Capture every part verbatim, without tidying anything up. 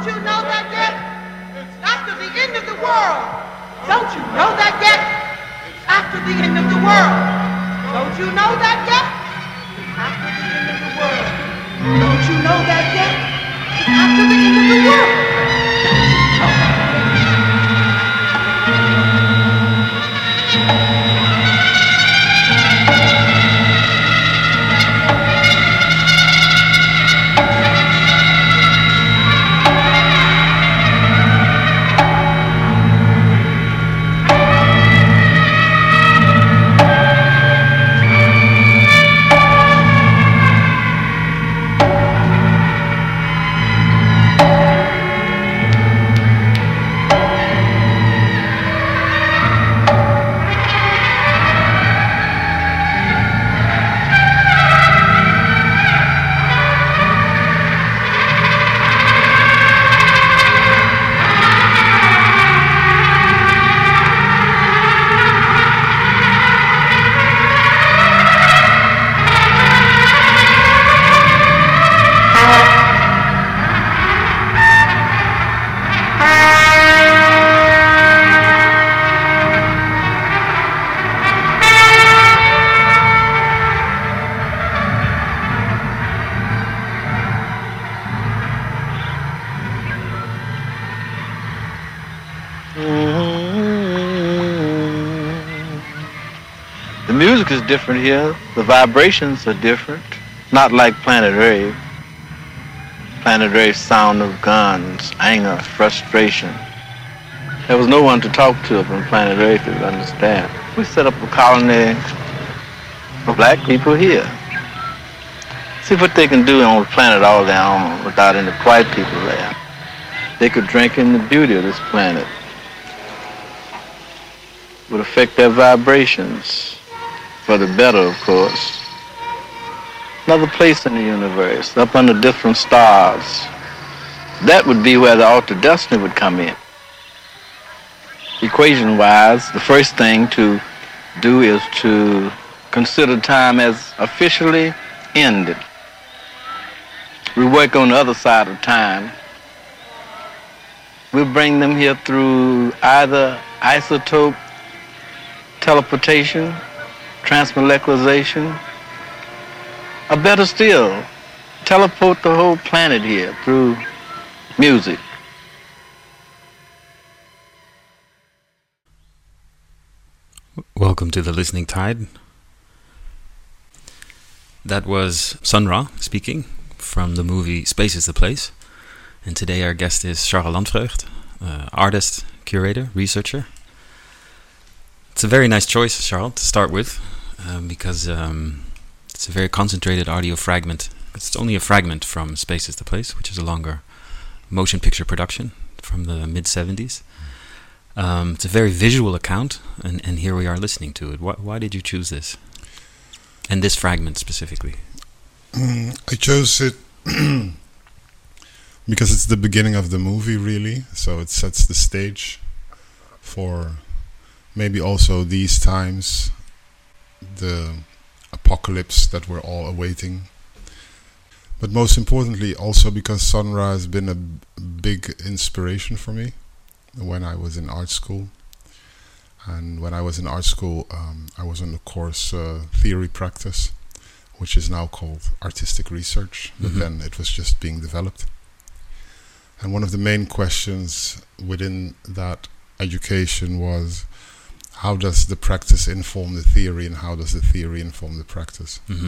Don't you know that yet? It's after the end of the world. Don't you know that yet? It's after the end of the world. Don't you know that yet? It's after the end of the world. Don't you know that yet? It's after the end of the world. The music is different here. The vibrations are different. Not like Planet Rave. Planet Rave's sound of guns, anger, frustration. There was no one to talk to up on Planet Rave to understand. We set up a colony for black people here. See what they can do on the planet all their own without any white people there. They could drink in the beauty of this planet. Would affect their vibrations for the better, of course. Another place in the universe, up under different stars. That would be where the Alter Destiny would come in. Equation-wise, the first thing to do is to consider time as officially ended. We work on the other side of time. We'll bring them here through either isotope teleportation, transmolecularization, or better still, teleport the whole planet here through music. Welcome to the Listening Tide. That was Sun Ra speaking from the movie Space is the Place. And today our guest is Charles Landvreugd, uh, artist, curator, researcher. It's a very nice choice, Charles, to start with, um, because um, it's a very concentrated audio fragment. It's only a fragment from Space is the Place, which is a longer motion picture production from the mid-seventies. Um, it's a very visual account, and, and here we are listening to it. Why, why did you choose this? And this fragment specifically? Mm, I chose it because it's the beginning of the movie, really. So it sets the stage for maybe also these times, the apocalypse that we're all awaiting. But most importantly, also because Sun Ra has been a b- big inspiration for me when I was in art school. And when I was in art school, um, I was on the course uh, Theory Practice, which is now called Artistic Research, but mm-hmm. then it was just being developed. And one of the main questions within that education was, how does the practice inform the theory, and how does the theory inform the practice? Mm-hmm.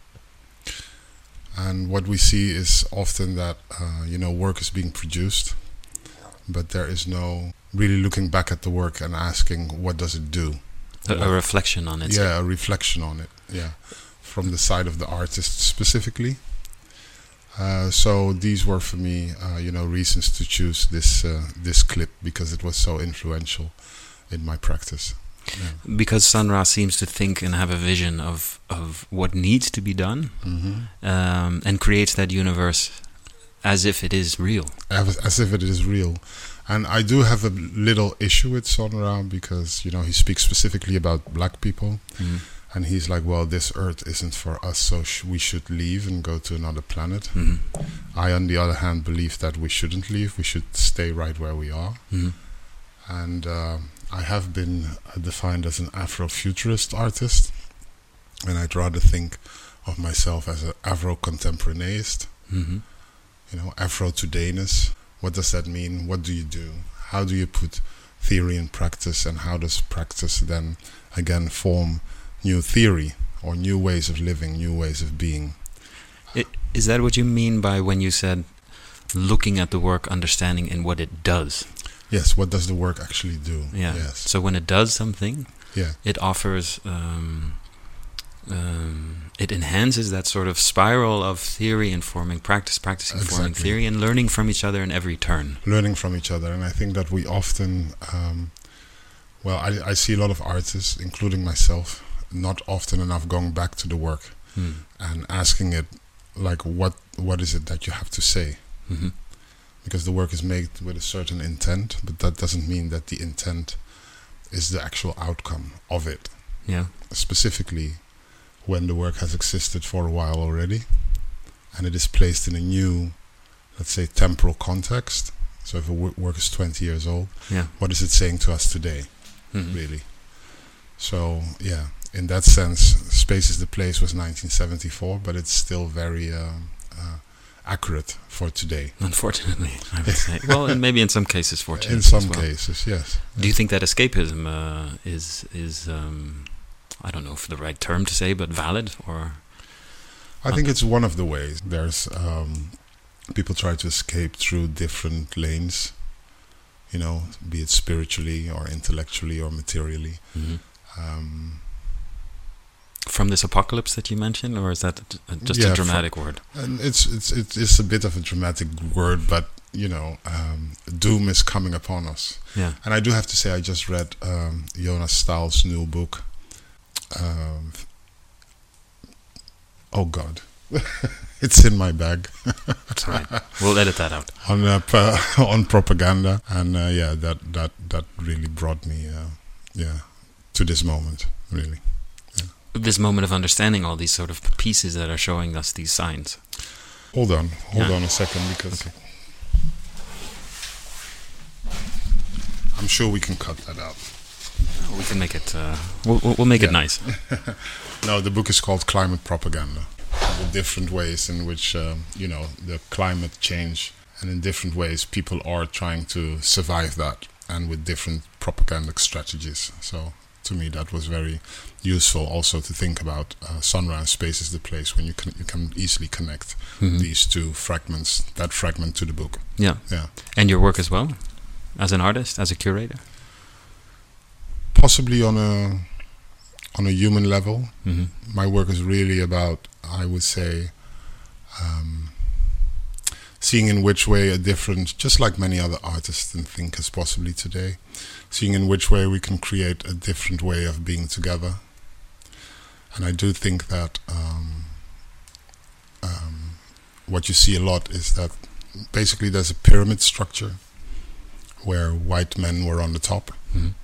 And what we see is often that, uh, you know, work is being produced, but there is no really looking back at the work and asking, what does it do? A, a reflection on it. Yeah, a reflection on it, yeah. From the side of the artist specifically. Uh, so these were for me, uh, you know, reasons to choose this uh, this clip, because it was so influential in my practice. Yeah. Because Sun Ra seems to think and have a vision of, of what needs to be done, mm-hmm. um, and creates that universe as if it is real. As, as if it is real. And I do have a little issue with Sun Ra because, you know, he speaks specifically about black people. Mm-hmm. And he's like, well, this Earth isn't for us, so sh- we should leave and go to another planet. Mm-hmm. I, on the other hand, believe that we shouldn't leave. We should stay right where we are. Mm-hmm. And uh, I have been uh, defined as an Afrofuturist artist. And I'd rather think of myself as an Afro-contemporaneist. Mm-hmm. You know, Afro-todayness. What does that mean? What do you do? How do you put theory in practice? And how does practice then, again, form new theory or new ways of living, new ways of being? It, is that what you mean by when you said looking at the work, understanding in what it does? Yes, what does the work actually do? Yeah. Yes. So when it does something, yeah, it offers, um, um, it enhances that sort of spiral of theory informing practice, practice informing Exactly. theory, and learning from each other in every turn. Learning from each other. And I think that we often, um, well, I, I see a lot of artists, including myself, not often enough going back to the work Hmm. and asking it, like, what what is it that you have to say? Mm-hmm. Because the work is made with a certain intent, but that doesn't mean that the intent is the actual outcome of it. Yeah. Specifically, when the work has existed for a while already, and it is placed in a new, let's say, temporal context. So if a w- work is twenty years old, Yeah. what is it saying to us today, Mhm. really? So, yeah, in that sense, Space is the Place was nineteen seventy-four, but it's still very um, uh, accurate for today. Unfortunately, I would say. Well, and maybe in some cases, fortunately. In some as well. cases, yes. Do you think that escapism uh, is is um, I don't know if the right term to say, but valid or? I think it's one of the ways. There's um, people try to escape through different lanes, you know, be it spiritually or intellectually or materially. Mhm. Um, From this apocalypse that you mentioned, or is that uh, just Yeah, a dramatic word? and it's it's it's it's a bit of a dramatic word, but you know, um, doom is coming upon us. Yeah. And I do have to say, I just read um, Jonas Stahl's new book. Um, oh God, it's in my bag. That's all right. We'll edit that out. on uh, pa- on propaganda, and uh, yeah, that that that really brought me, uh, yeah, to this moment, really. This moment of understanding all these sort of pieces that are showing us these signs. Hold on, hold Yeah. on a second, because I'm sure we can cut that out. We can make it. Uh, we'll, we'll we'll make it Yeah. nice. No, the book is called Climate Propaganda. The different ways in which, um, you know, the climate change, and in different ways people are trying to survive that, and with different propagandic strategies. So to me that was very useful also to think about uh, Sonra and Space is the Place, when you can you can easily connect Mhm. these two fragments, that fragment to the book. Yeah. Yeah. And your work as well, as an artist, as a curator. Possibly on a on a human level. Mm-hmm. My work is really about, I would say, um, seeing in which way a different, just like many other artists and thinkers possibly today, seeing in which way we can create a different way of being together. And I do think that um, um, what you see a lot is that basically there's a pyramid structure where white men were on the top. Mm-hmm.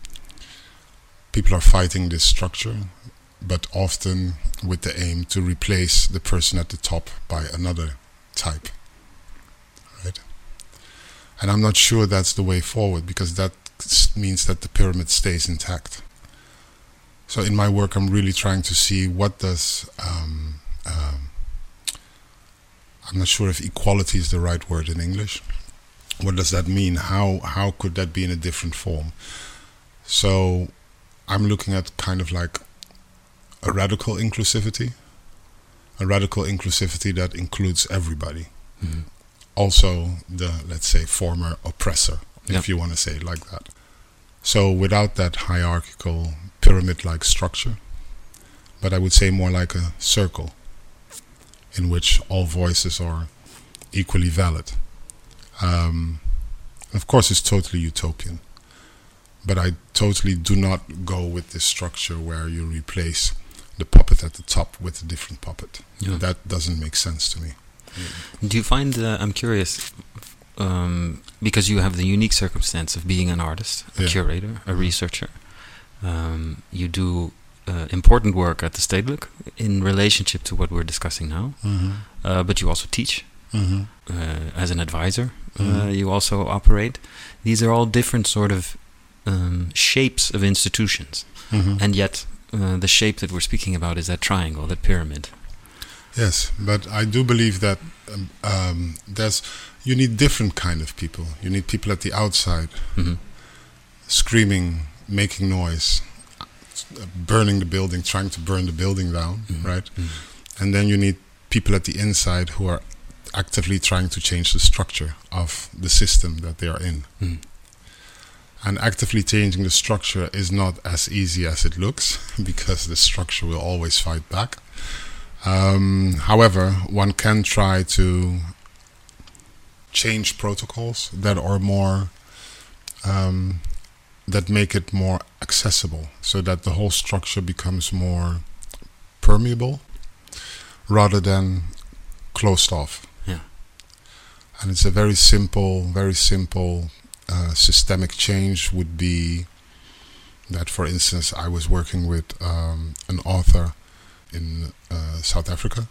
People are fighting this structure, but often with the aim to replace the person at the top by another type, right? And I'm not sure that's the way forward, because that s- means that the pyramid stays intact. So in my work, I'm really trying to see what does, um, um, I'm not sure if equality is the right word in English. What does that mean? How how could that be in a different form? So I'm looking at kind of like a radical inclusivity, a radical inclusivity that includes everybody. Mm-hmm. Also the, let's say, former oppressor, Yep. if you want to say it like that. So without that hierarchical pyramid-like structure, but I would say more like a circle in which all voices are equally valid. Um, of course, it's totally utopian. But I totally do not go with this structure where you replace the puppet at the top with a different puppet. Yeah. That doesn't make sense to me. Do you find, uh, I'm curious, um, because you have the unique circumstance of being an artist, a Yeah. curator, a researcher, um, you do uh, important work at the Stedelijk in relationship to what we're discussing now. Mm-hmm. Uh, but you also teach Mm-hmm. uh, as an advisor. Mm-hmm. Uh, you also operate. These are all different sort of um, shapes of institutions. Mm-hmm. And yet uh, the shape that we're speaking about is that triangle, that pyramid. Yes, but I do believe that um, um, there's you need different kind of people. You need people at the outside, Mm-hmm. screaming, making noise, uh, burning the building, trying to burn the building down, Mm-hmm. right? Mm-hmm. And then you need people at the inside who are actively trying to change the structure of the system that they are in. Mm-hmm. And actively changing the structure is not as easy as it looks, because the structure will always fight back. Um, however, one can try to change protocols that are more um, that make it more accessible, so that the whole structure becomes more permeable rather than closed off. Yeah. And it's a very simple, very simple uh, systemic change would be that, for instance, I was working with um, an author in uh, South Africa,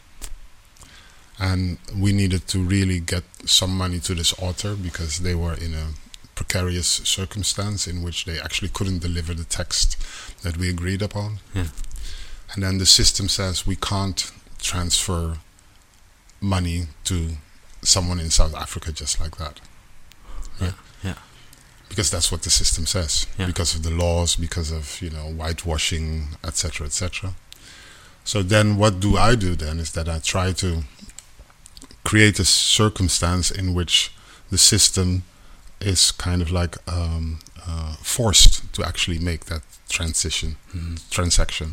and we needed to really get some money to this author because they were in a precarious circumstance in which they actually couldn't deliver the text that we agreed upon. Yeah. And then the system says we can't transfer money to someone in South Africa just like that. Yeah, yeah. Because that's what the system says. Yeah. Because of the laws, because of, you know, whitewashing, et cetera, et cetera. So then what do I do then is that I try to create a circumstance in which the system is kind of like um, uh, forced to actually make that transition, Mm-hmm. transaction.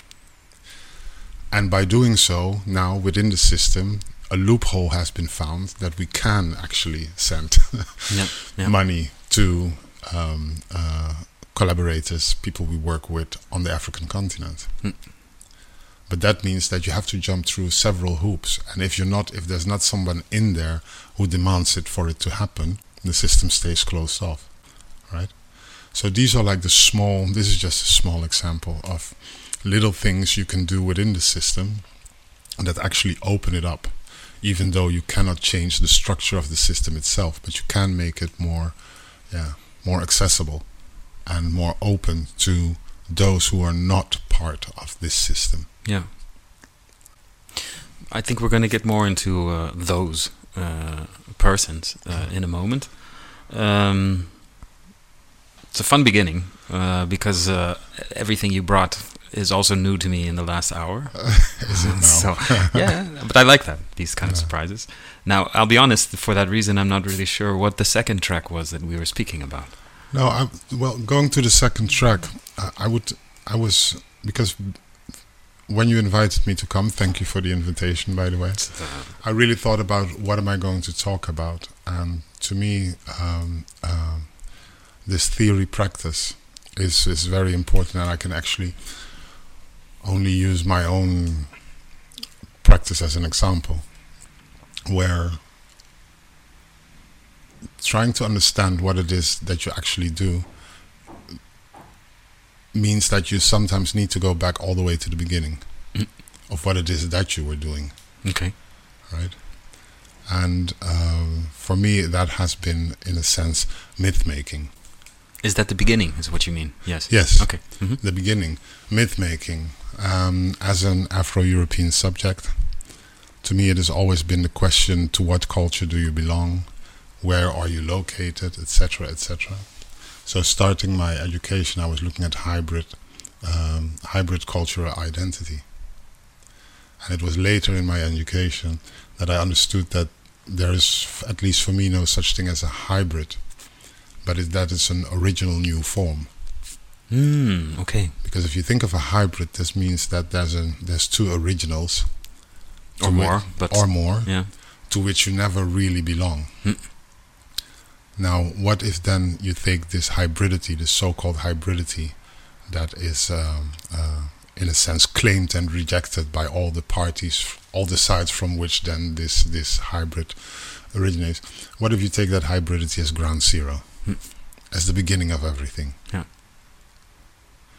And by doing so, now within the system, a loophole has been found that we can actually send Yeah, yeah. money to um, uh, collaborators, people we work with on the African continent. Mm. But that means that you have to jump through several hoops, and if you're not, if there's not someone in there who demands it for it to happen, the system stays closed off, right? So these are like the small. This is just a small example of little things you can do within the system that actually open it up, even though you cannot change the structure of the system itself, but you can make it more, yeah, more accessible and more open to those who are not part of this system. Yeah. I think we're going to get more into uh, those uh, persons uh, in a moment. Um, it's a fun beginning uh, because uh, everything you brought is also new to me in the last hour. Is it now? So yeah, but I like that, these kind of Yeah. surprises. Now, I'll be honest, for that reason, I'm not really sure what the second track was that we were speaking about. No, I, well, going to the second track, uh, I would, I was, because when you invited me to come, thank you for the invitation, by the way. Uh, I really thought about what am I going to talk about, and to me, um, uh, this theory practice is is very important, and I can actually only use my own practice as an example, where trying to understand what it is that you actually do means that you sometimes need to go back all the way to the beginning Mm. of what it is that you were doing, okay. right? And um, for me, that has been, in a sense, myth-making. Is that the beginning, is what you mean? Yes. Yes. Okay. Mhm. The beginning, myth-making. Um, as an Afro-European subject, to me it has always been the question, to what culture do you belong? Where are you located? Etc, et cetera. So starting my education, I was looking at hybrid, um, hybrid cultural identity. And it was later in my education that I understood that there is, f- at least for me, no such thing as a hybrid, but it, that is an original new form. Mm, okay. Because if you think of a hybrid, this means that there's a there's two originals, Or to more, whi- but or more, yeah. to which you never really belong. Hmm. Now, what if then you take this hybridity, this so-called hybridity, that is, um, uh, in a sense, claimed and rejected by all the parties, all the sides from which then this this hybrid originates. What if you take that hybridity as ground zero, Hmm. as the beginning of everything? Yeah.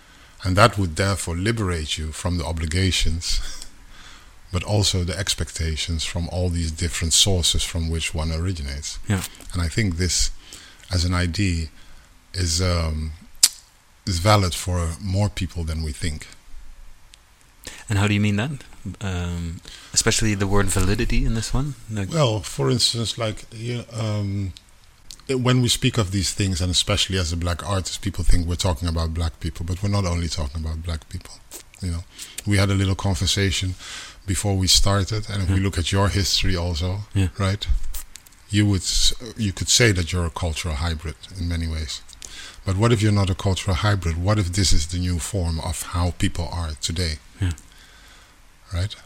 And that would therefore liberate you from the obligations, but also the expectations from all these different sources from which one originates. Yeah. And I think this, as an idea, is um, is valid for more people than we think. And how do you mean that? Um, especially the word validity in this one? Like Well, for instance, like you um, it- when we speak of these things, and especially as a black artist, people think we're talking about black people, but we're not only talking about black people. You know, we had a little conversation before we started, and if we look at your history also, Yeah. right? You would s- you could say that you're a cultural hybrid in many ways. But what if you're not a cultural hybrid? What if this is the new form of how people are today? Yeah. Right?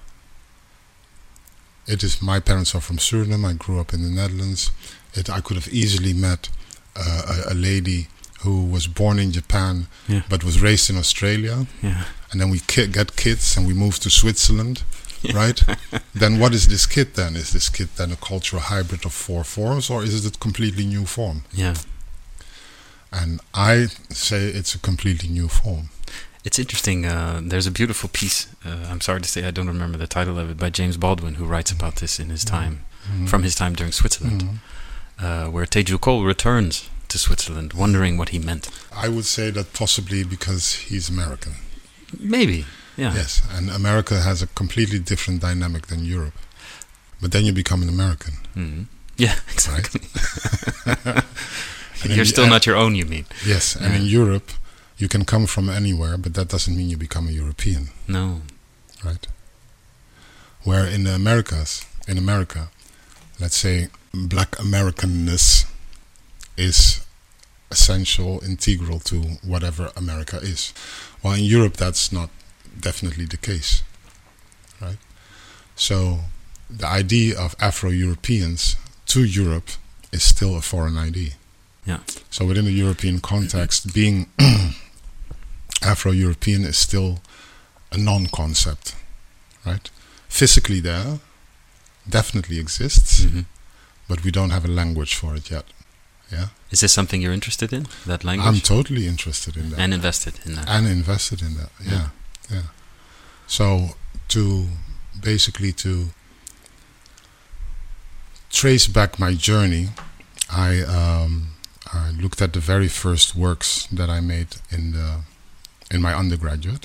It is. My parents are from Suriname. I grew up in the Netherlands. It. I could have easily met uh, a, a lady who was born in Japan, Yeah. but was raised in Australia. yeah. And then we ki- get kids and we move to Switzerland, right? Then what is this kid then? Is this kid then a cultural hybrid of four forms, or is it a completely new form? Yeah. And I say it's a completely new form. It's interesting. Uh, there's a beautiful piece. Uh, I'm sorry to say I don't remember the title of it, by James Baldwin, who writes about this in his time, Mhm. from his time during Switzerland, Mhm. uh, where Teju Cole returns to Switzerland, wondering what he meant. I would say that possibly because he's American. Maybe. Yeah. Yes, and America has a completely different dynamic than Europe. But then you become an American. Mhm. Yeah. Exactly. And You're in- still and- not your own. You mean? Yes, and Yeah. in Europe, you can come from anywhere, but that doesn't mean you become a European. No. Right? Where in the Americas, in America, let's say black Americanness is essential, integral to whatever America is. While in Europe, that's not definitely the case, right? So the idea of Afro-Europeans to Europe is still a foreign idea. Yeah. So within the European context, being Afro-European is still a non-concept, right? Physically there, definitely exists, Mhm. but we don't have a language for it yet. Yeah, Is this something you're interested in? That language? I'm totally interested in that and invested in that. and invested in that. Yeah, yeah. So to basically to trace back my journey, I um, I looked at the very first works that I made in the in my undergraduate,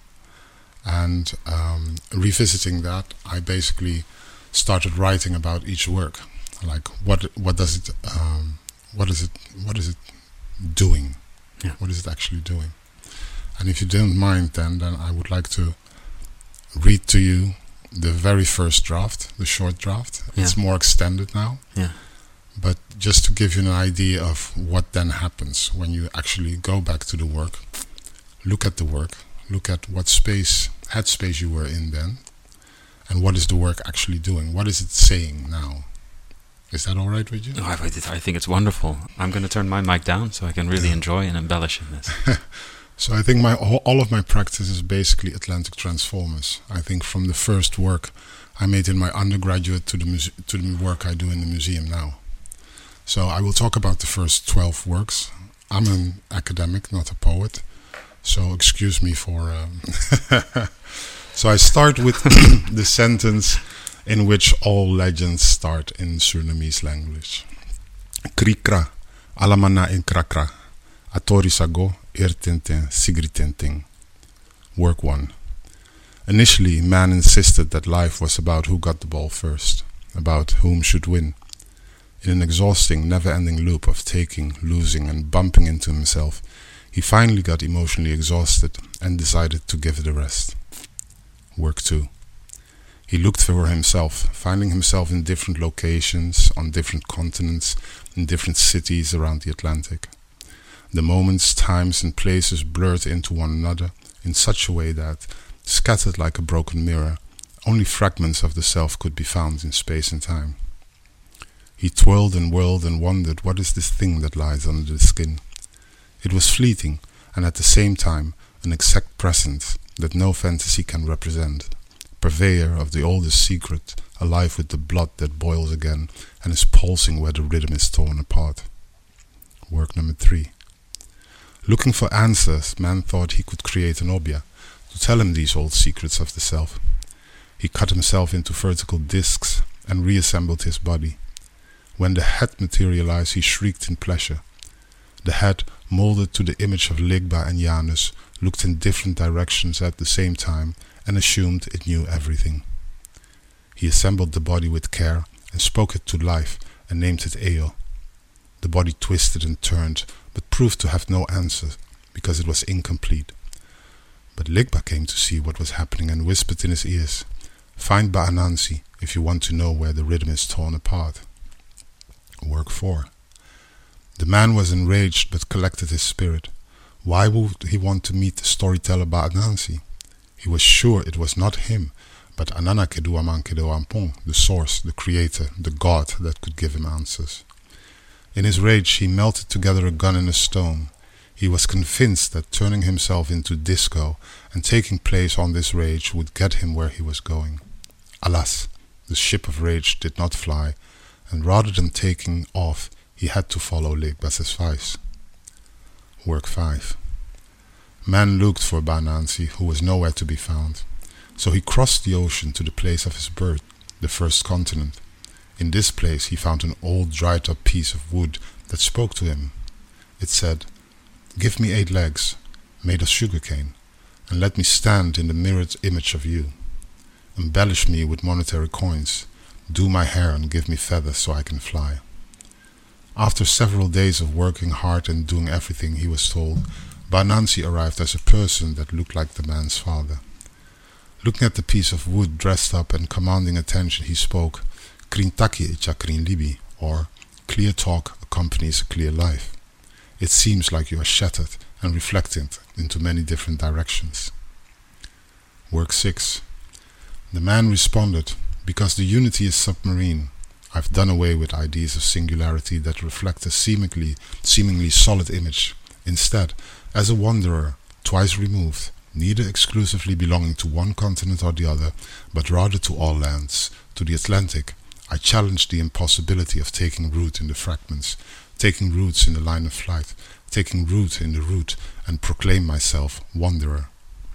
and um, revisiting that, I basically started writing about each work, like what what does it um, what is it what is it doing, Yeah. what is it actually doing, and if you don't mind, then then I would like to read to you the very first draft, the short draft. Yeah. It's more extended now. Yeah. But just to give you an idea of what then happens when you actually go back to the work, look at the work, look at what space, headspace you were in then, and what is the work actually doing? What is it saying now? Is that all right with you? Oh, I, I think it's wonderful. I'm going to turn my mic down so I can really Yeah. enjoy and embellish in this. So I think my all of my practice is basically Atlantic Transformers. I think from the first work I made in my undergraduate to the muse- to the work I do in the museum now. So I will talk about the first twelve works. I'm an academic, not a poet, so excuse me for... Um so I start with the sentence in which all legends start in Surinamese language. Krikra, alamana in krakra, atorisago, irtintin, sigritinting. Work one. Initially, man insisted that life was about who got the ball first, about whom should win. In an exhausting, never-ending loop of taking, losing, and bumping into himself, he finally got emotionally exhausted and decided to give the rest. Work two. He looked for himself, finding himself in different locations, on different continents, in different cities around the Atlantic. The moments, times, and places blurred into one another in such a way that, scattered like a broken mirror, only fragments of the self could be found in space and time. He twirled and whirled and wondered, what is this thing that lies under the skin? It was fleeting, and at the same time, an exact presence that no fantasy can represent, purveyor of the oldest secret, alive with the blood that boils again and is pulsing where the rhythm is torn apart. Work number three. Looking for answers, man thought he could create an Obeah to tell him these old secrets of the self. He cut himself into vertical discs and reassembled his body. When the head materialized, he shrieked in pleasure. The head, molded to the image of Ligba and Janus, looked in different directions at the same time and assumed it knew everything. He assembled the body with care and spoke it to life and named it Eo. The body twisted and turned, but proved to have no answer because it was incomplete. But Ligba came to see what was happening and whispered in his ears, "Find Ba'anansi if you want to know where the rhythm is torn apart." Work four. The man was enraged but collected his spirit. Why would he want to meet the storyteller Ba'anansi? He was sure it was not him, but Ananakeduamankedoampong, the source, the creator, the god that could give him answers. In his rage he melted together a gun and a stone. He was convinced that turning himself into disco and taking place on this rage would get him where he was going. Alas, the ship of rage did not fly, and rather than taking off, he had to follow Ligba's advice. Work five. Man looked for Ba'anansi, who was nowhere to be found. So he crossed the ocean to the place of his birth, the first continent. In this place he found an old dried up piece of wood that spoke to him. It said, "Give me eight legs, made of sugarcane, and let me stand in the mirrored image of you. Embellish me with monetary coins, do my hair and give me feathers so I can fly." After several days of working hard and doing everything he was told, Ba'anansi arrived as a person that looked like the man's father. Looking at the piece of wood dressed up and commanding attention, he spoke, "Krintaki icha krin libi," or "Clear talk accompanies a clear life. It seems like you are shattered and reflected into many different directions." Work six. The man responded, "Because the unity is submarine, I've done away with ideas of singularity that reflect a seemingly, seemingly solid image. Instead, as a wanderer, twice removed, neither exclusively belonging to one continent or the other, but rather to all lands, to the Atlantic, I challenge the impossibility of taking root in the fragments, taking roots in the line of flight, taking root in the root, and proclaim myself wanderer."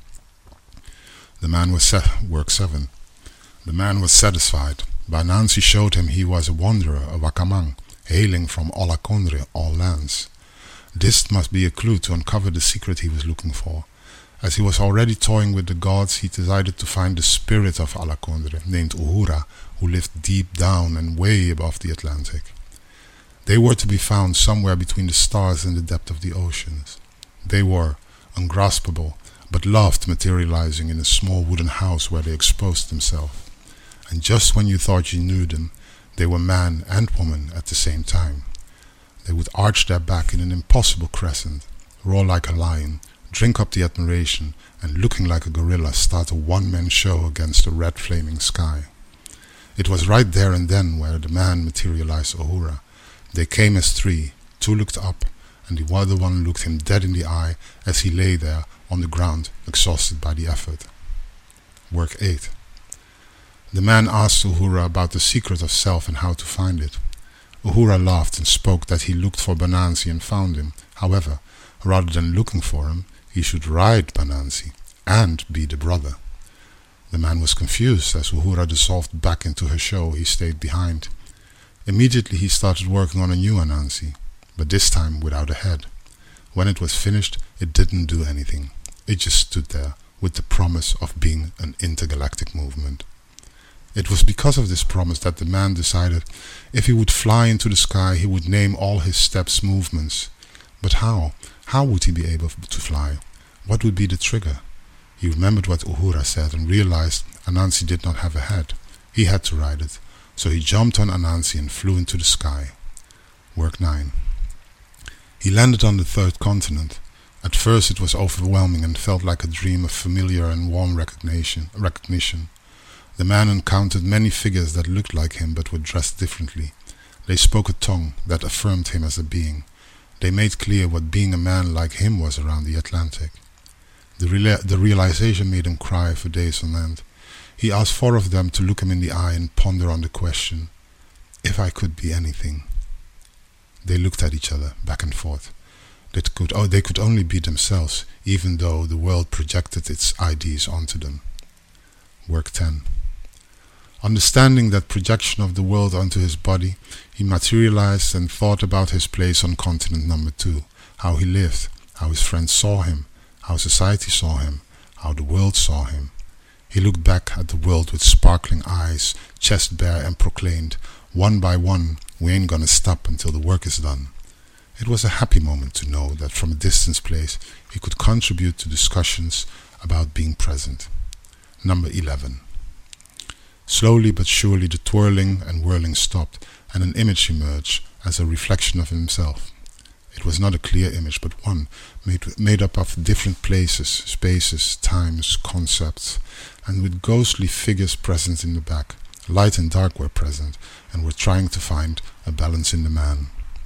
The man was sa- work seven. The man was satisfied. Ba'anansi showed him he was a wanderer, a Wakamang, hailing from Olakondre, all lands. This must be a clue to uncover the secret he was looking for. As he was already toying with the gods, he decided to find the spirit of Olakondre, named Uhura, who lived deep down and way above the Atlantic. They were to be found somewhere between the stars and the depth of the oceans. They were ungraspable, but loved materializing in a small wooden house where they exposed themselves. And just when you thought you knew them, they were man and woman at the same time. They would arch their back in an impossible crescent, roar like a lion, drink up the admiration, and looking like a gorilla start a one-man show against the red flaming sky. It was right there and then where the man materialized Uhura. They came as three, two looked up, and the other one looked him dead in the eye as he lay there on the ground, exhausted by the effort. Work eight. The man asked Uhura about the secret of self and how to find it. Uhura laughed and spoke that he looked for Ba'anansi and found him. However, rather than looking for him, he should ride Ba'anansi and be the brother. The man was confused. As Uhura dissolved back into her show, he stayed behind. Immediately he started working on a new Anansi, but this time without a head. When it was finished, it didn't do anything. It just stood there with the promise of being an intergalactic movement. It was because of this promise that the man decided if he would fly into the sky, he would name all his steps movements. But how? How would he be able to fly? What would be the trigger? He remembered what Uhura said and realized Anansi did not have a head. He had to ride it. So he jumped on Anansi and flew into the sky. Work nine. He landed on the third continent. At first it was overwhelming and felt like a dream of familiar and warm recognition. recognition. The man encountered many figures that looked like him but were dressed differently. They spoke a tongue that affirmed him as a being. They made clear what being a man like him was around the Atlantic. The, reala- the realization made him cry for days on end. He asked four of them to look him in the eye and ponder on the question, "If I could be anything." They looked at each other, back and forth. that could oh, they could only be themselves, even though the world projected its ideas onto them. Work ten. Understanding that projection of the world onto his body, he materialized and thought about his place on continent number two, how he lived, how his friends saw him, how society saw him, how the world saw him. He looked back at the world with sparkling eyes, chest bare, and proclaimed, "One by one, we ain't gonna stop until the work is done." It was a happy moment to know that from a distant place he could contribute to discussions about being present. Number eleven. Slowly but surely the twirling and whirling stopped, and an image emerged as a reflection of himself. It was not a clear image, but one made, made up of different places, spaces, times, concepts, and with ghostly figures present in the back. Light and dark were present, and were trying to find a balance in the man.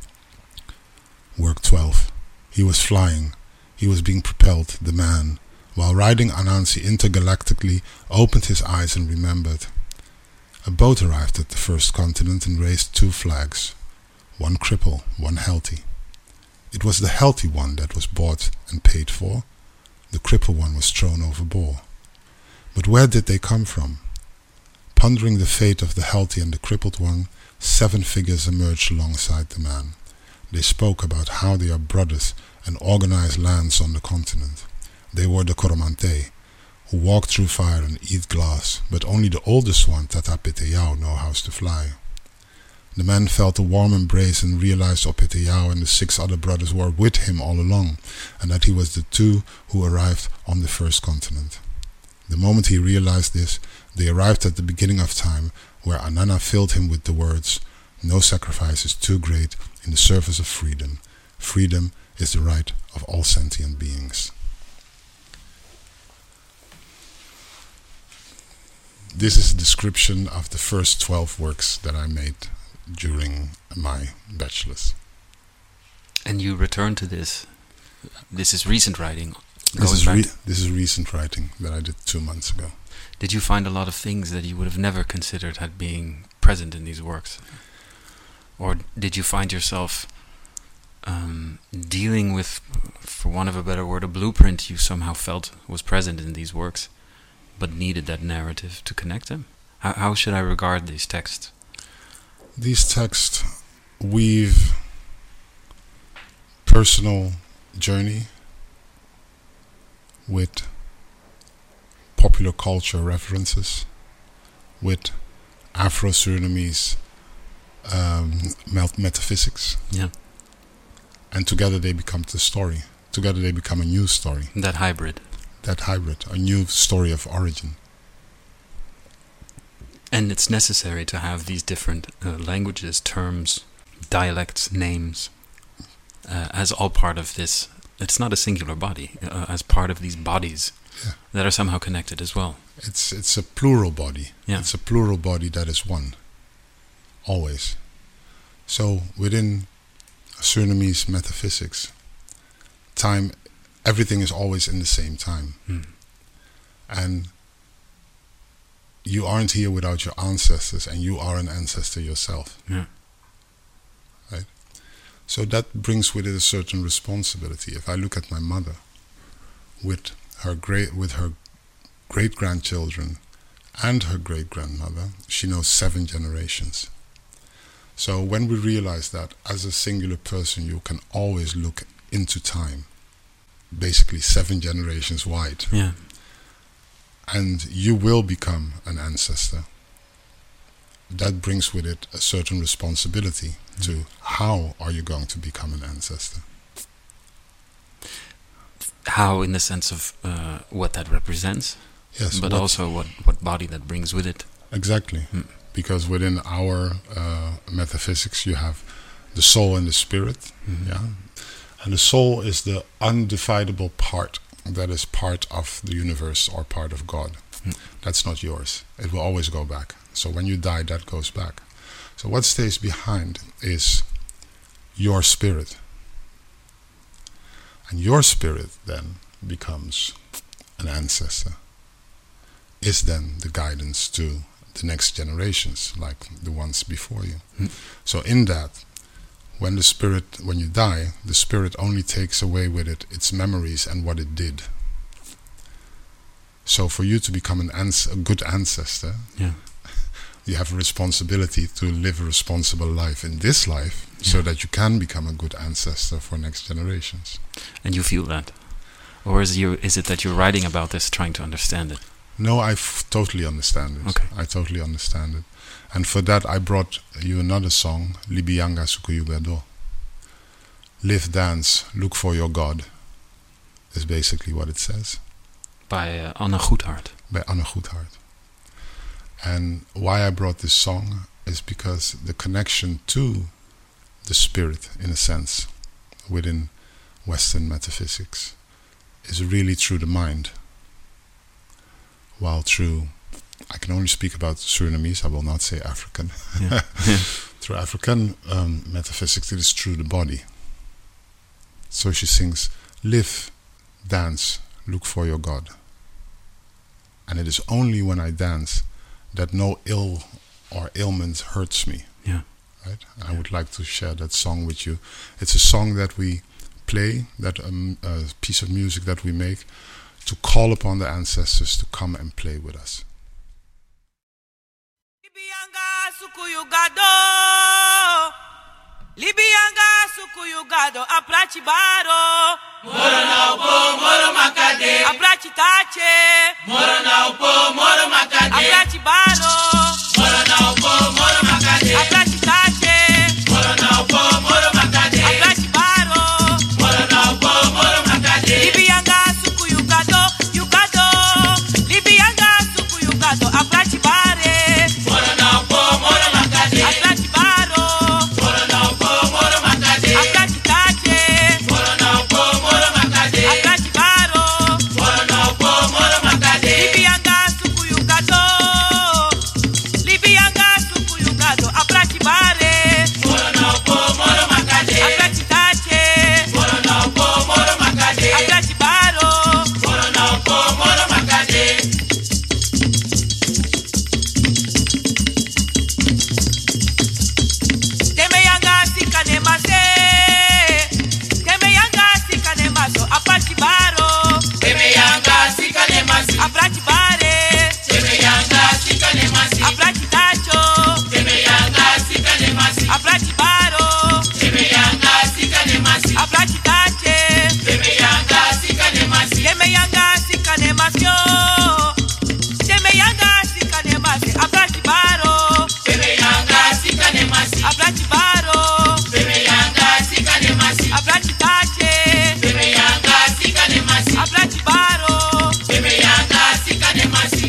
Work twelve. He was flying. He was being propelled, the man. While riding Anansi intergalactically, opened his eyes and remembered. A boat arrived at the first continent and raised two flags. One cripple, one healthy. It was the healthy one that was bought and paid for. The cripple one was thrown overboard. But where did they come from? Pondering the fate of the healthy and the crippled one, seven figures emerged alongside the man. They spoke about how they are brothers and organized lands on the continent. They were the Coromantee, who walk through fire and eat glass, but only the oldest one, Tata Piteyao, know how to fly. The man felt a warm embrace and realized Opeteyao and the six other brothers were with him all along, and that he was the two who arrived on the first continent. The moment he realized this, they arrived at the beginning of time, where Anana filled him with the words, "No sacrifice is too great in the service of freedom. Freedom is the right of all sentient beings." This is a description of the first twelve works that I made during my bachelor's. And you return to this. This is recent writing. This going is, back. re this is recent writing that I did two months ago. Did you find a lot of things that you would have never considered had being present in these works? Or did you find yourself um, dealing with, for want of a better word, a blueprint you somehow felt was present in these works, but needed that narrative to connect them? How, how should I regard these texts? These texts weave personal journey with popular culture references, with Afro-Surinamese um, metaphysics. Yeah. And together they become the story. Together they become a new story. That hybrid. That hybrid, a new story of origin. And it's necessary to have these different uh, languages, terms, dialects, names, uh, as all part of this. It's not a singular body, uh, as part of these bodies yeah. that are somehow connected as well. It's it's a plural body. Yeah. It's a plural body that is one. Always. So within Surinamese metaphysics, time, everything is always in the same time. Mm. And you aren't here without your ancestors, and you are an ancestor yourself. Yeah. Right? So that brings with it a certain responsibility. If I look at my mother, with her great, with her great grandchildren, and her great grandmother, she knows seven generations. So when we realize that as a singular person, you can always look into time, basically seven generations wide. Yeah. And you will become an ancestor. That brings with it a certain responsibility mm. to how are you going to become an ancestor? How, in the sense of uh, what that represents, yes, but what, also what, what body that brings with it. Exactly, mm. because within our uh, metaphysics you have the soul and the spirit, mm-hmm. yeah, and the soul is the undividable part that is part of the universe or part of God. Mm. That's not yours. It will always go back. So when you die, that goes back. So what stays behind is your spirit. And your spirit then becomes an ancestor, is then the guidance to the next generations, like the ones before you. Mm. So in that, when the spirit, when you die, the spirit only takes away with it its memories and what it did. So for you to become an ans- a good ancestor, yeah. you have a responsibility to live a responsible life in this life, yeah. so that you can become a good ancestor for next generations. And you feel that? Or is, you, is it that you're writing about this trying to understand it? No, I f- totally understand it. Okay. I totally understand it. And for that I brought you another song, Libiyanga Sukuyugado. Live, dance, look for your God, is basically what it says. By uh, Anne Goedhart. By Anne Goedhart. And why I brought this song is because the connection to the spirit, in a sense, within Western metaphysics, is really through the mind. While through, I can only speak about Surinamese, I will not say African. Yeah. Yeah. Through African um, metaphysics, it is through the body. So she sings, live, dance, look for your God. And it is only when I dance that no ill or ailment hurts me. Yeah. Right? And I would like to share that song with you. It's a song that we play, that um, a piece of music that we make to call upon the ancestors to come and play with us. Libiyanga sukuyugado, Libiyanga sukuyugado, aprachi baro, moro na upo, moro makade, aprachi tache, moro na upo, moro makade, aprachi baro, moro na upo, moro makade, aprachi tache, moro na upo, moro makade, aprachi baro, moro na upo, moro makade. Libiyanga sukuyugado, yugado, Libiyanga sukuyugado, aprachi bare, moro na upo, moro makade, aprachi baro, moro na upo, moro makade, aprachi tache, moro na upo, moro makade, aprachi baro, moro na upo, moro makade. Libiyanga sukuyugado, Libiyanga sukuyugado, aprachi bare, moro na upo, moro makade, aprachi tache, moro na upo, moro makade, aprachi baro, moro na upo, moro makade. Temeyanga sikane mase, Temeyanga sikane maso, aprachi baro, Temeyanga sikane masi, aprachi bare, Temeyanga sikane masi, aprachi tacho, Temeyanga sikane masi, aprachi baro, Temeyanga sikane masi, aprachi tache, Temeyanga sikane masi, Temeyanga sikane masyo, Temeyanga sikane masi, aprachi baro, Temeyanga sikane masi, aprachi baro, Temeyanga sikane masi, aprachi tache, Temeyanga sikane masi, aprachi baro, Temeyanga sikane masi.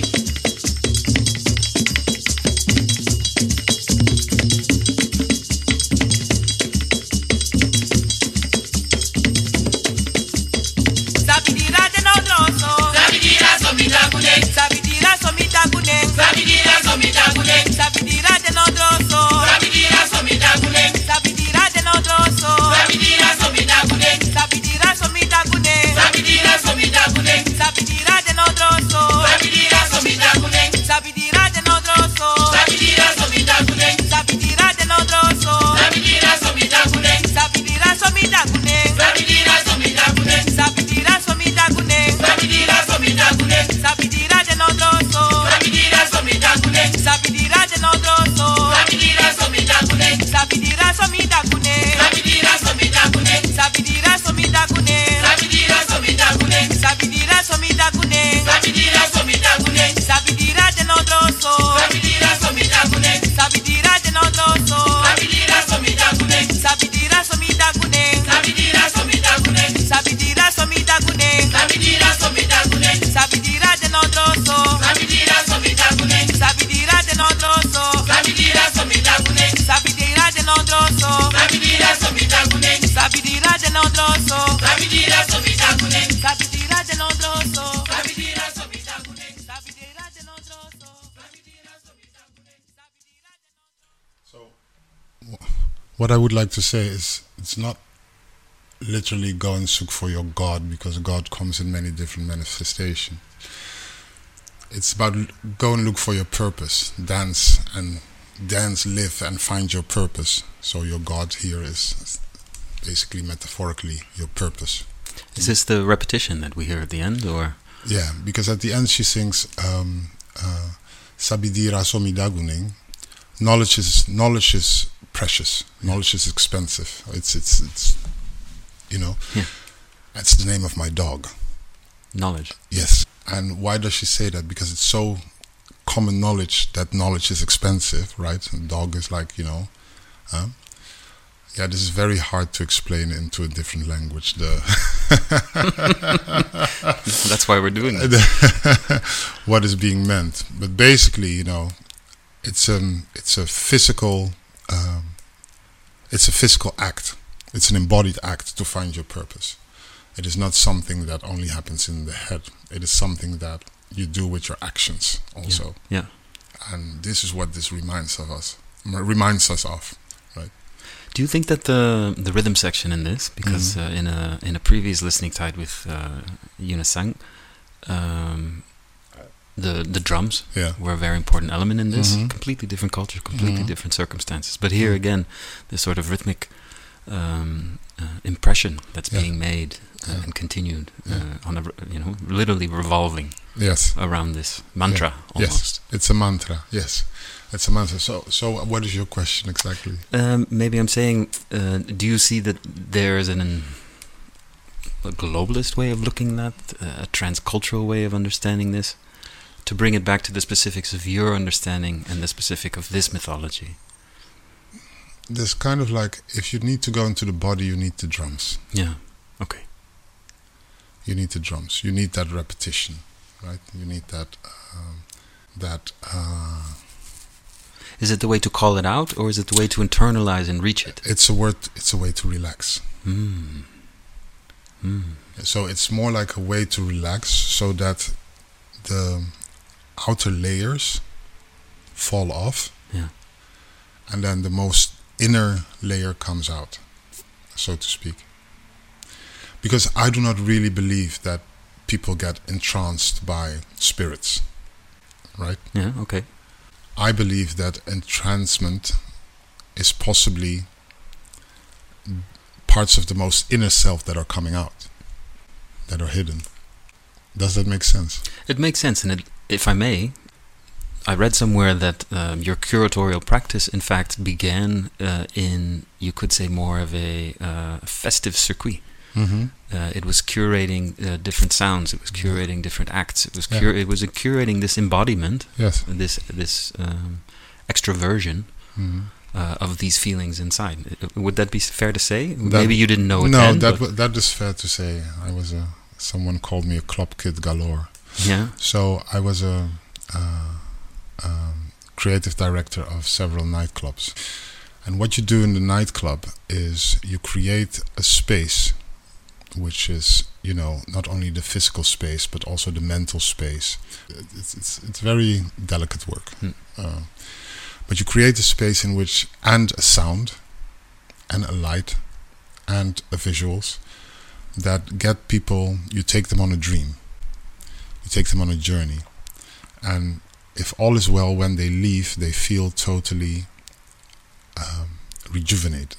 Sabidira de no droso, Sabidira somita kunen, Sabidira somita kunen, Sabidira somita kunen, Sabidira de no droso, Sabidira somita kunen, Sabidira de no droso, Sabidira somita kunen, Sabidira somita kunen, Sabidira somita kunen, Sabidira de no droso, Sabidira somita kunen, Sabidira de no droso, Sabidira somita kunen, Sabidira de no droso, Sabidira somita kunen, Sabidira somita kunen, Sabidira somita kunen, Sabidira somita kunen, Sabidira somita kunen, Sabidira de no droso, Sabidira somita kunen, Sabidira de no droso, Sabidira somita kunen, Sabidira somita kunen, Sabidira somita kunen, Sabidira somita kunen, Sabidira somita kunen, Sabidira somita kunen, Sabidira somita kunen, Sabidira de no droso, Sabidira somita kunen, Sabidira de no droso, Sabidira somita kunen, Sabidira somita kunen, Sabidira somita kunen, Sabidira somita kunen, Sabidira somita kunen, Sabidira de no droso, Sabidira somita kunen, Sabidira de no droso, Sabidira somita kunen, Sabidira de no droso, Sabidira somita kunen, Sabidira de no droso, Sabidira somita kunen, Sabidira de no droso, Sabidira somita kunen, Sabidira de no droso, Sabidira somita kunen, Sabidira de no. So, what I would like to say is, it's not literally go and seek for your God, because God comes in many different manifestations. It's about l- go and look for your purpose, dance and dance, live, and find your purpose. So your God here is basically metaphorically your purpose. Is this the repetition that we hear at the end, or? Yeah, because at the end she sings um, uh, Sabidira Somidaguning. Knowledge is knowledge is precious. Knowledge is expensive. It's it's it's you know. Yeah. That's the name of my dog. Knowledge. Yes. And why does she say that? Because it's so common knowledge that knowledge is expensive, right? A dog is like, you know. Huh? Yeah, this is very hard to explain into a different language. The That's why we're doing it. What is being meant. But basically, you know, it's um it's a physical um, it's a physical act. It's an embodied act to find your purpose. It is not something that only happens in the head. It is something that you do with your actions also. Yeah. yeah. And this is what this reminds of us. Reminds us of, right? Do you think that the the rhythm section in this, because mm-hmm. uh, in a in a previous listening tide with uh, Yuna Sang, um, the the drums yeah. were a very important element in this. Mm-hmm. Completely different culture, completely mm-hmm. different circumstances. But here again, this sort of rhythmic um, uh, impression that's yeah. being made uh, yeah. and continued yeah. uh, on a you know literally revolving yes around this mantra yeah. almost. Yes, it's a mantra. Yes. It's a mantra. So, so what is your question exactly? Um, maybe I'm saying, uh, do you see that there is an, an a globalist way of looking at uh, a transcultural way of understanding this, to bring it back to the specifics of your understanding and the specific of this mythology? There's kind of like, if you need to go into the body, you need the drums. Yeah. Okay. You need the drums. You need that repetition, right? You need that. Um, that. Uh, Is it the way to call it out, or is it the way to internalize and reach it? It's a word. It's a way to relax. Mm. Mm. So it's more like a way to relax, so that the outer layers fall off, yeah. and then the most inner layer comes out, so to speak. Because I do not really believe that people get entranced by spirits, right? Yeah. Okay. I believe that entrancement is possibly parts of the most inner self that are coming out, that are hidden. Does that make sense? It makes sense, and it, if I may, I read somewhere that um, your curatorial practice, in fact, began uh, in, you could say, more of a uh, festive circuit. Mm-hmm. Uh, it was curating uh, different sounds. It was curating different acts. It was cur- yeah. It was a curating this embodiment, yes. this this um, extroversion mm-hmm. uh, of these feelings inside. Would that be fair to say? That, Maybe you didn't know it no, then. No, that w- that is fair to say. I was a someone called me a club kid galore. Yeah. So I was a, a, a creative director of several nightclubs, and what you do in the nightclub is you create a space, which is, you know, not only the physical space but also the mental space. It's it's, it's very delicate work. Mm. Uh, but you create a space in which, and a sound, and a light, and a visuals that get people. You take them on a dream. You take them on a journey, and if all is well, when they leave, they feel totally um, rejuvenated.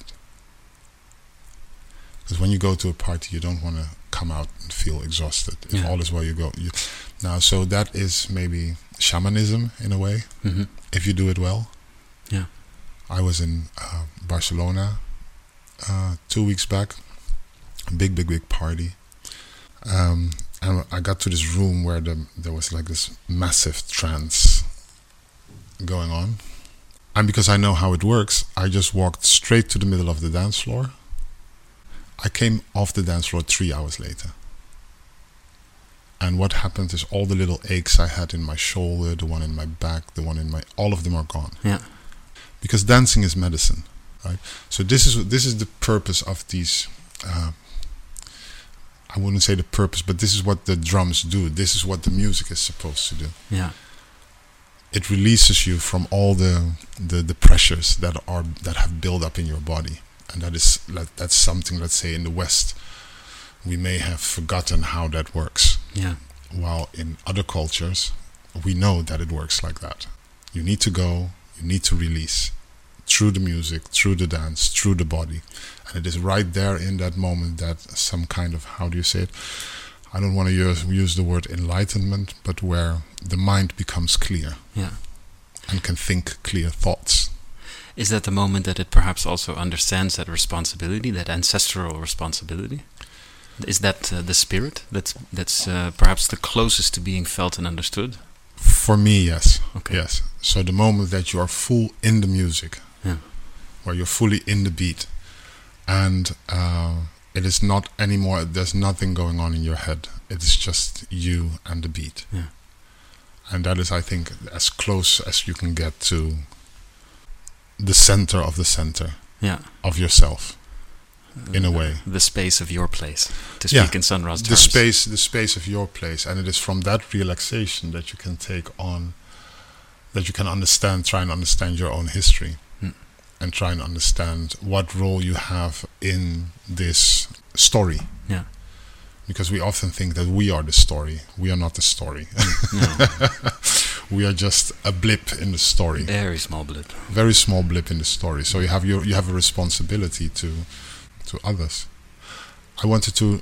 Because when you go to a party, you don't want to come out and feel exhausted. If yeah. all is well, you go. You, now, so that is maybe shamanism in a way, mm-hmm. if you do it well. Yeah. I was in uh, Barcelona uh, two weeks back. A big, big, big party. Um, and I got to this room where the, there was like this massive trance going on. And because I know how it works, I just walked straight to the middle of the dance floor. I came off the dance floor three hours later. And what happened is all the little aches I had in my shoulder, the one in my back, the one in my... all of them are gone. Yeah. Because dancing is medicine, right? So this is this is the purpose of these... Uh, I wouldn't say the purpose, but this is what the drums do. This is what the music is supposed to do. Yeah. It releases you from all the the, the pressures that are that have built up in your body. And that is that's something, let's say, in the West, we may have forgotten how that works. Yeah. While in other cultures, we know that it works like that. You need to go You need to release through the music, through the dance, through the body. And it is right there in that moment that some kind of, how do you say it? I don't want to use, use the word enlightenment, but where the mind becomes clear. Yeah. And can think clear thoughts. Is that the moment that it perhaps also understands that responsibility, that ancestral responsibility? Is that uh, the spirit that's that's uh, perhaps the closest to being felt and understood? For me, yes. Okay. Yes. So the moment that you are full in the music, yeah. where you're fully in the beat, and uh, it is not anymore, there's nothing going on in your head. It is just you and the beat. Yeah. And that is, I think, as close as you can get to the center of the center yeah. of yourself, in a way. The space of your place, to speak yeah, in Sun Ra's terms. The space, the space of your place. And it is from that relaxation that you can take on, that you can understand, try and understand your own history. Mm. And try and understand what role you have in this story. Yeah. Because we often think that we are the story. We are not the story. No. We are just a blip in the story. Very small blip. Very small blip in the story. So you have your you have a responsibility to to others. I wanted to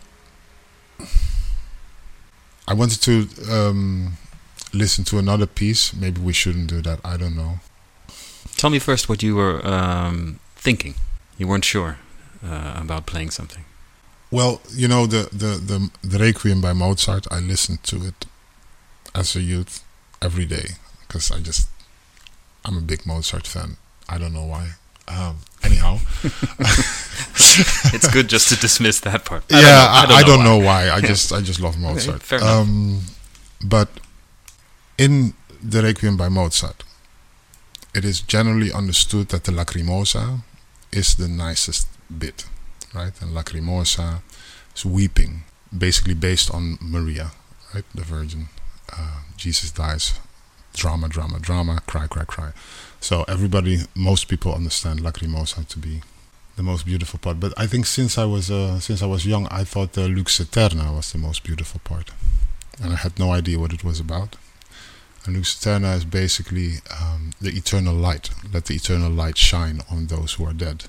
I wanted to um, listen to another piece. Maybe we shouldn't do that. I don't know. Tell me first what you were um, thinking. You weren't sure uh, about playing something. Well, you know, the, the, the, the Requiem by Mozart, I listened to it as a youth every day. Because I just, I'm a big Mozart fan. I don't know why. Um, anyhow. It's good just to dismiss that part. I yeah, don't know, I, I, don't, I don't know, know why. I yeah. just I just love Mozart. Okay, fair enough. Um, but in the Requiem by Mozart, it is generally understood that the Lacrimosa is the nicest bit, right? And Lacrimosa is weeping, basically based on Maria, right? The Virgin. Uh, Jesus dies, drama, drama, drama, cry, cry, cry. So everybody, most people understand Lacrimosa to be the most beautiful part. But I think since I was uh, since I was young, I thought the Lux Aeterna was the most beautiful part, and I had no idea what it was about. And Lux Aeterna is basically um, the eternal light. Let the eternal light shine on those who are dead.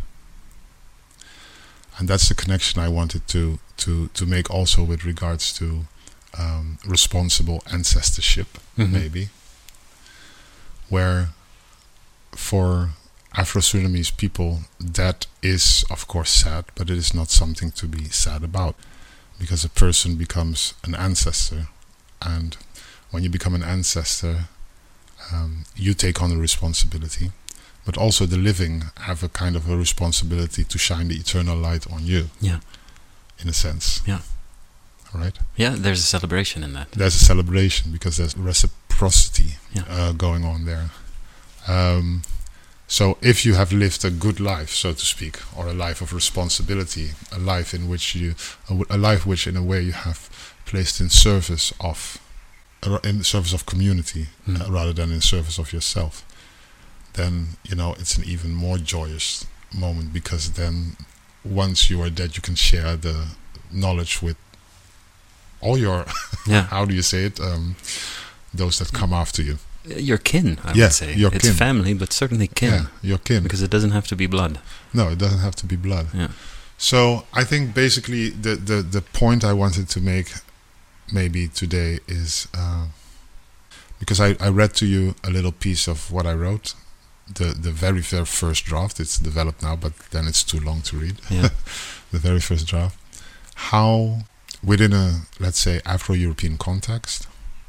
And that's the connection I wanted to to to make also with regards to um, responsible ancestorship, mm-hmm. maybe, where for Afro-Surinamese people that is of course sad, but it is not something to be sad about, because a person becomes an ancestor, and when you become an ancestor, um, you take on a responsibility, but also the living have a kind of a responsibility to shine the eternal light on you. Yeah. In a sense. Yeah. Right? Yeah, there's a celebration in that. There's a celebration because there's reciprocity yeah. uh, going on there. Um, so if you have lived a good life, so to speak, or a life of responsibility, a life in which you, a, a life which in a way you have placed in service of, in service of community, mm. uh, rather than in service of yourself, then, you know, it's an even more joyous moment, because then once you are dead, you can share the knowledge with all your, yeah. how do you say it, um, those that come after you. Your kin, I yeah, would say. Your it's kin. family, but certainly kin. Yeah, your kin. Because it doesn't have to be blood. No, it doesn't have to be blood. Yeah. So I think basically the, the, the point I wanted to make maybe today is, uh, because I, I read to you a little piece of what I wrote, the, the very, very first draft. It's developed now, but then it's too long to read. Yeah. The very first draft. How, within a, let's say, Afro-European context,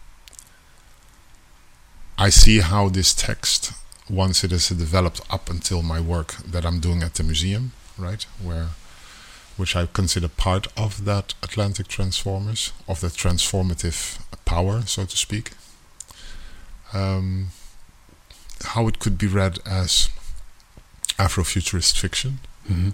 I see how this text, once it is developed up until my work that I'm doing at the museum, right, where, which I consider part of that Atlantic Transformers, of that transformative power, so to speak, um, how it could be read as Afrofuturist fiction, mm-hmm.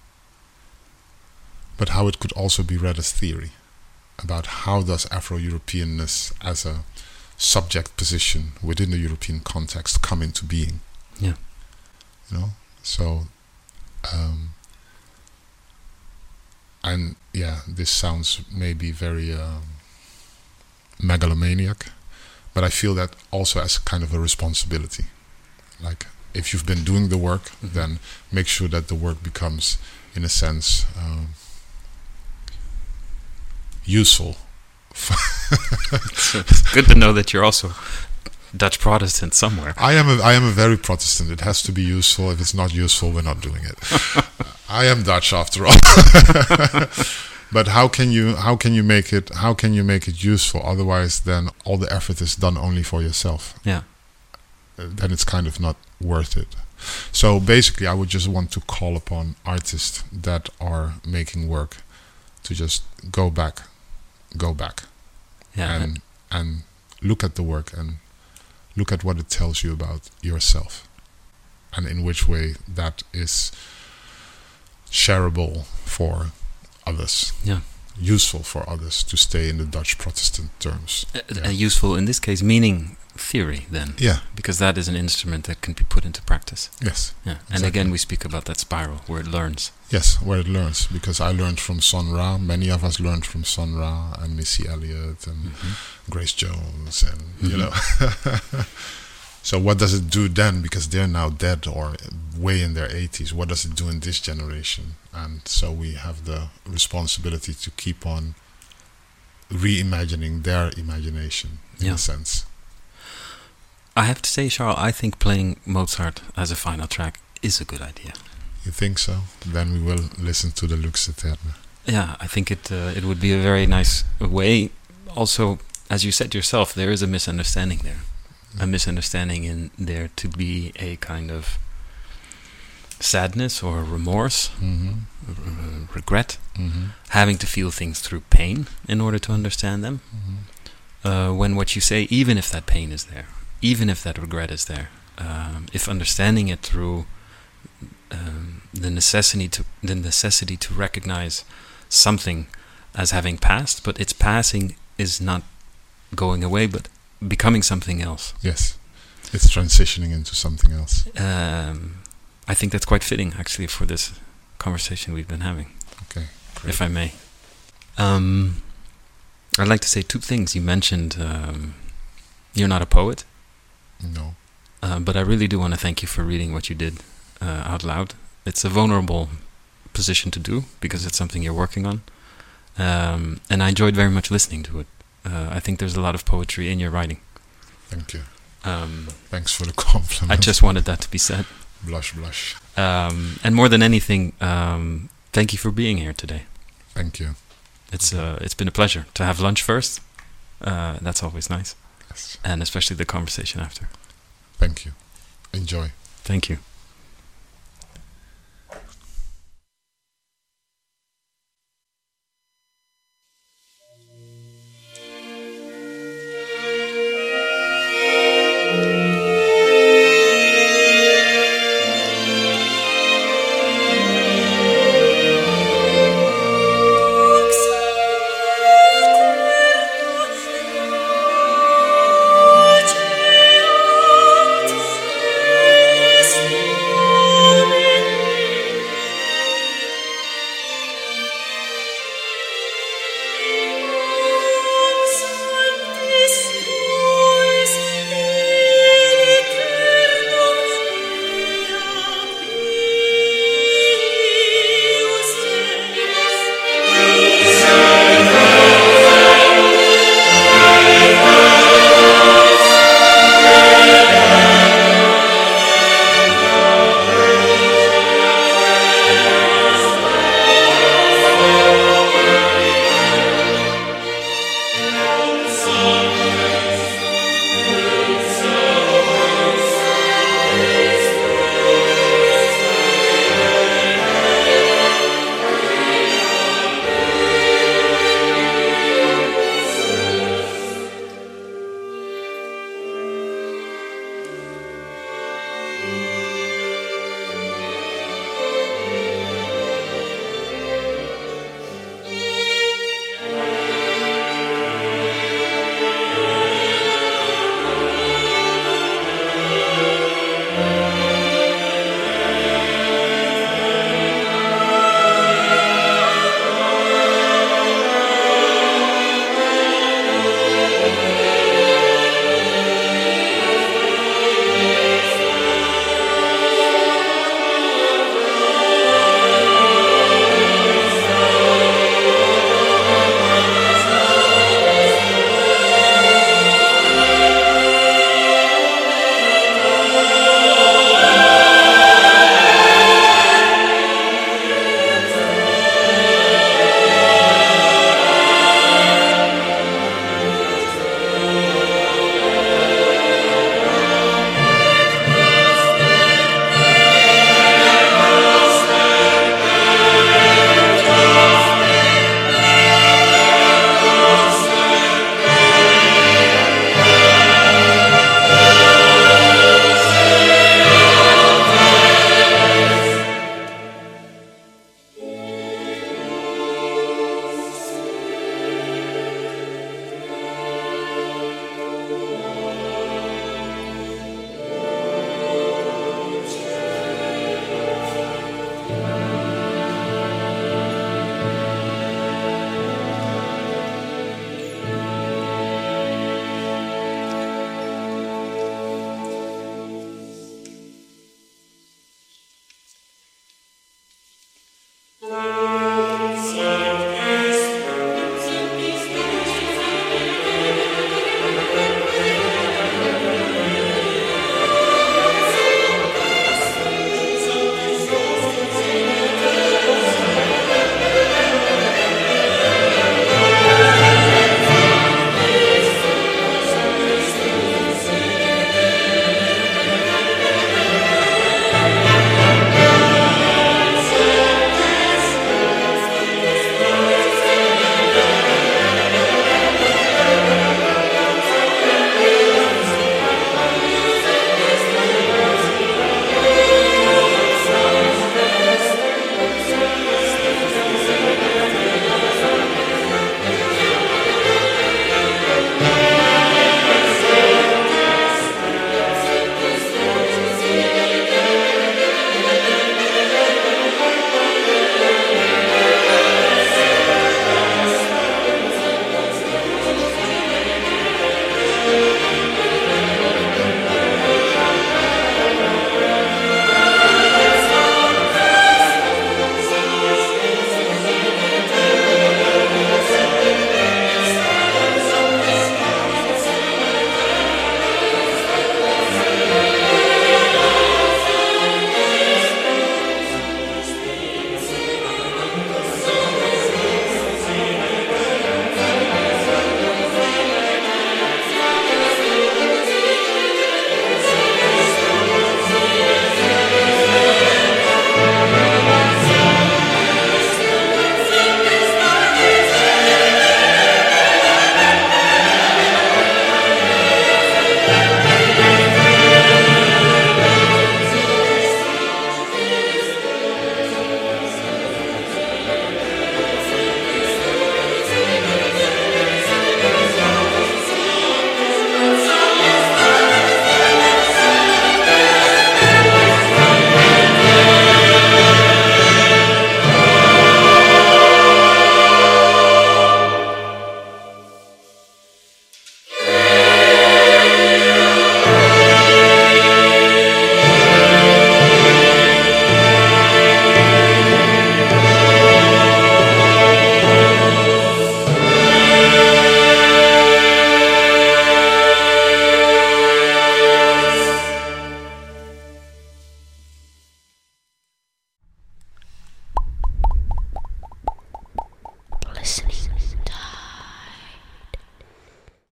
but how it could also be read as theory about how does Afro-Europeanness as a subject position within the European context come into being. Yeah. You know? So um, and yeah, this sounds maybe very um, megalomaniac, but I feel that also as kind of a responsibility. Like, if you've been doing the work, Mm-hmm. then make sure that the work becomes, in a sense, um, useful. So it's good to know that you're also Dutch Protestant somewhere. I am a, I am a very Protestant. It has to be useful. If it's not useful, we're not doing it. I am Dutch after all. But how can you how can you make it how can you make it useful? Otherwise, then all the effort is done only for yourself. Yeah. Uh, Then it's kind of not worth it. So basically, I would just want to call upon artists that are making work to just go back, go back, Yeah. and and look at the work and look at what it tells you about yourself, and in which way that is shareable for others, Yeah. useful for others, to stay in the Dutch Protestant terms. Uh, Yeah. uh, useful in this case, meaning theory then, Yeah. because that is an instrument that can be put into practice. Yes. Yeah. And Exactly. again, we speak about that spiral where it learns. Yes, where it learns, because I learned from Sun Ra. Many of us learned from Sun Ra and Missy Elliott and Mm-hmm. Grace Jones, and you know. So what does it do then? Because they're now dead or way in their eighties. What does it do in this generation? And so we have the responsibility to keep on reimagining their imagination, in Yeah. a sense. I have to say, Charles, I think playing Mozart as a final track is a good idea. You think so? Then we will listen to the Lux Aeterna. Yeah, I think it uh, it would be a very nice way. Also, as you said yourself, there is a misunderstanding there. A misunderstanding in there to be a kind of sadness or remorse, Mm-hmm. r- regret, Mm-hmm. having to feel things through pain in order to understand them. Mm-hmm. Uh, when what you say, even if that pain is there, even if that regret is there, um, if understanding it through um, the necessity to the necessity to recognize something as having passed, but its passing is not going away, but becoming something else. Yes, it's transitioning into something else. Um, I think that's quite fitting, actually, for this conversation we've been having. Okay, great. If I may. Um, I'd like to say two things. You mentioned um, you're not a poet, No. uh, but I really do want to thank you for reading what you did uh, out loud. It's a vulnerable position to do because it's something you're working on. Um, and I enjoyed very much listening to it. Uh, I think there's a lot of poetry in your writing. Thank you. Um, Thanks for the compliment. I just wanted that to be said. Blush, blush. Um, and more than anything, um, thank you for being here today. Thank you. It's uh, it's been a pleasure to have lunch first. Uh, that's always nice, Yes. and especially the conversation after. Thank you. Enjoy. Thank you. Yes. Thank you.